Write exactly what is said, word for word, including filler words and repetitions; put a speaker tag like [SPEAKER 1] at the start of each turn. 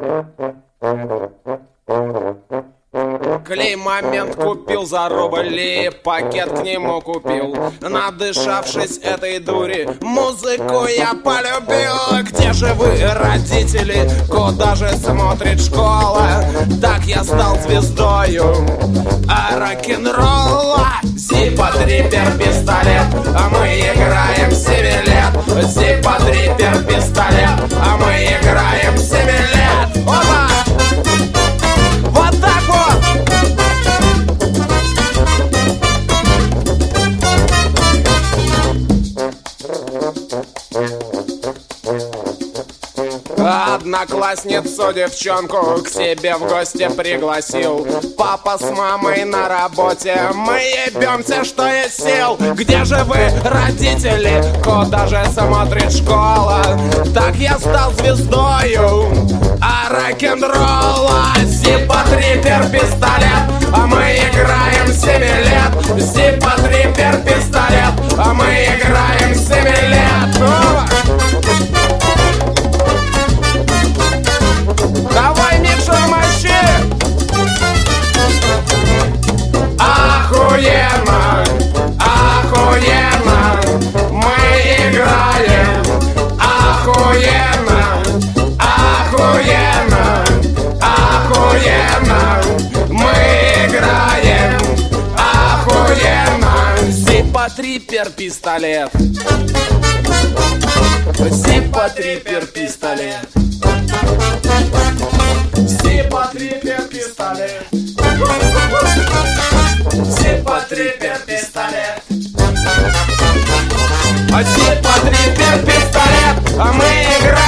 [SPEAKER 1] Клей момент купил за рубли, пакет к нему купил. Надышавшись этой дури, музыку я полюбил. Где же вы, родители? Куда же смотрит школа? Так я стал звездою а рок-н-ролла. Зиппо, трипер, пистолет, а мы играем семь лет. Зиппо, трипер, пистолет, а мы играем семь лет. Опа! Вот так вот! Одноклассницу девчонку к себе в гости пригласил. Папа с мамой на работе, мы ебемся, что есть сил. Где же вы, родители? Куда же смотрит школа? Так я стал звездою а рок-н-ролла. Зиппо, трипер, пистолет, а мы играем семь лет. Зиппо, трипер, пистолет, а мы играем семь лет. Давай, Миша, мощи! Охуенно, охуенно, мы играем. Охуенно, охуенно, охуенно, мы играем. Охуенно. Зиппо, трипер, пистолет. Зиппо, трипер, пистолет. Зиппо, трипер, пистолет. Зиппо, трипер, пистолет. Зиппо, трипер, пистолет, а мы играем.